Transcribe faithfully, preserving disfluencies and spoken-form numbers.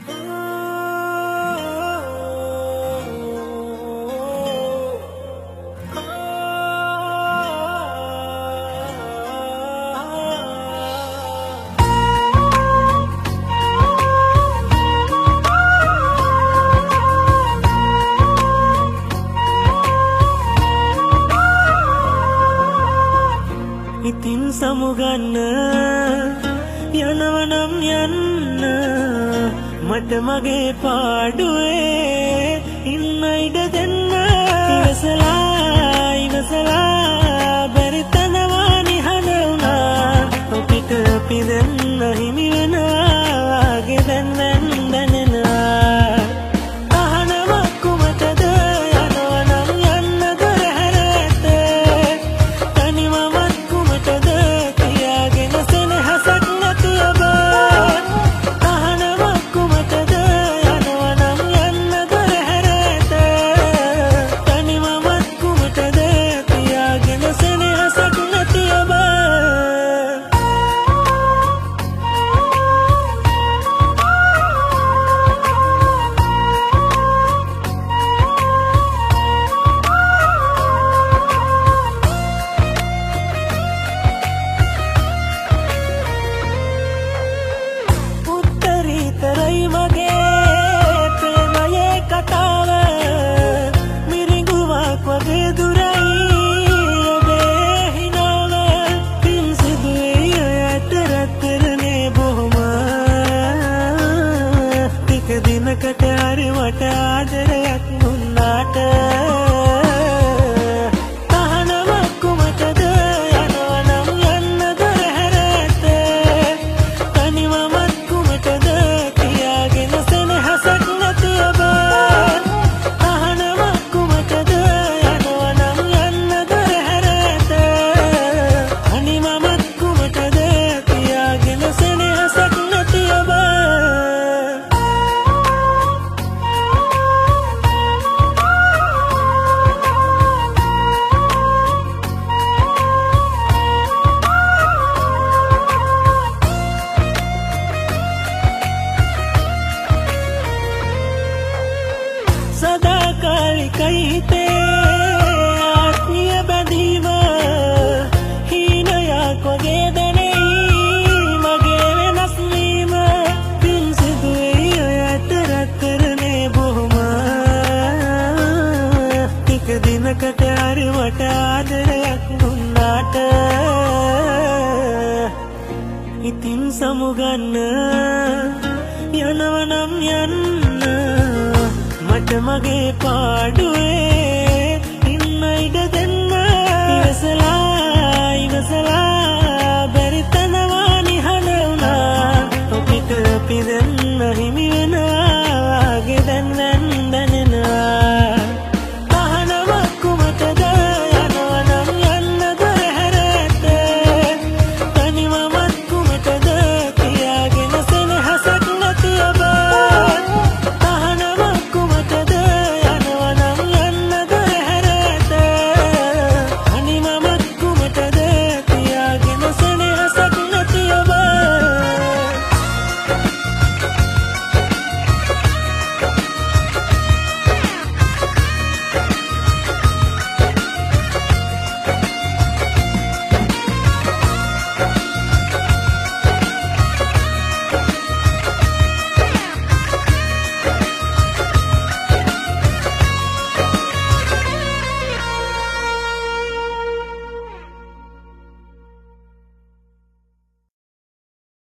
ඉතින් සමුගන්න යනවනම් යන්න මට මගේ පාඩුවේ ඉන්න ඉඩ දෙන්න ඉවසලා ඉවසලා බැරි තනවා නිහඬ වුණා ඔපිට අපි දෙන්න හිමි වෙනවා ගේ දැන් දැන් දැනෙනවා අහනවා කුමටද යනවනම් යන්න දොර හැර ඇත තනිවම කුමටද කියාගෙන සෙනෙහසක් නැති ඔබ අහනවා කුමටද යනවනම් යන්න දොර හැර ඇත තනිවම කුමටද කියාගෙන සෙනෙහසක් නැති ඔබ උත්තරීතරයි මගේ ප්‍රේමයේ කතාව මිරිඟුවක් වගේ දුරයි ඔබේ හිනාව පින් සිදුවේ ඇත රැත්තරනේ බොහොම ටික දිනකට හරි මට ආදරයක් දුන්නාට අහනවා කුමටද යනවනම් යන්න දොර හැර ඇත තනිවම කුමටද කියාගෙන සෙනෙහසක් නැති ඔබ අහනවා කුමටද යනවනම් යන්න දොර හැර ඇත තනිවම කුමටද කියාගෙන සෙනෙහසක් නැති ඔබ සදාකාලිකයි හිතේ ආත්මීය බැඳීම හීනයක් වගේ දැනෙයි මගේ වෙනස් වීම පින් සිදුවේ ඇත රැත්තරනේ බොහොම ටික දිනකට හරි මට ආදරයක් දුන්නාට ඉතින් සමුගන්න යනවනම් යන්න මට මගේ පාඩුවේ ඉන්න ඉඩ දෙන්න ඉවසලා ඉවසලා බැරි තනවා නිහඬ වුණා ඔපිට අපි දෙන්න හිමි